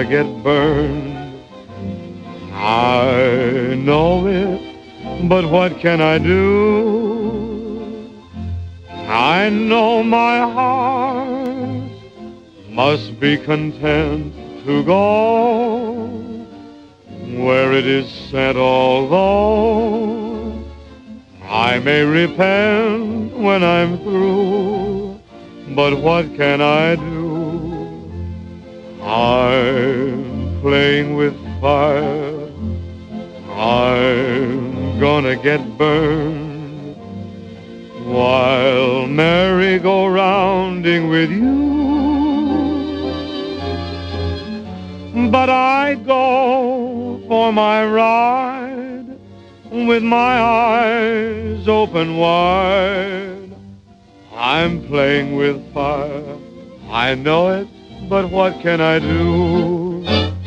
get burned. I know it, but what can I do? I know my heart must be content to go where it is sent, although I may repent when I'm through. But what can I do? I'm playing with fire. I'm gonna get burned while merry-go-rounding with you. But I go for my ride with my eyes open wide. I'm playing with fire, I know it, but what can I do?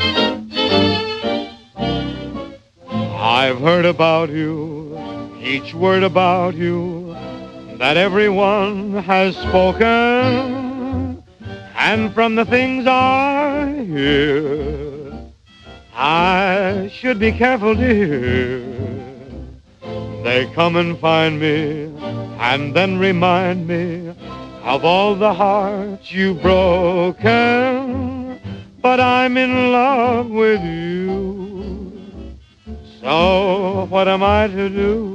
I've heard about you, each word about you that everyone has spoken, and from the things I hear, I should be careful, dear. They come and find me and then remind me of all the hearts you've broken. But I'm in love with you, so what am I to do?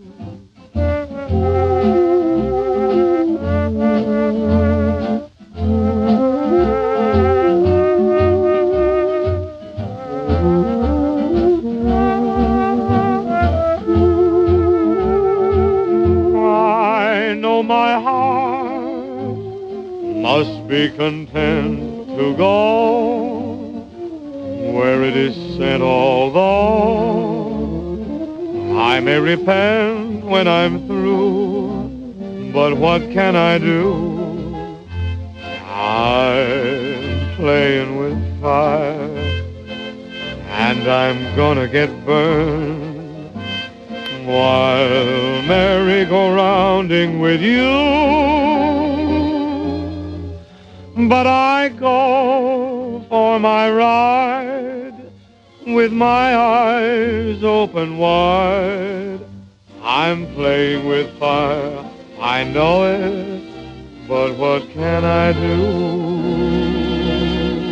I know my heart must be content to go where it is sent, although I may repent when I'm through. But what can I do? I'm playing with fire, and I'm gonna get burned while merry-go-rounding with you. But I go for my ride with my eyes open wide. I'm playing with fire, I know it, but what can I do?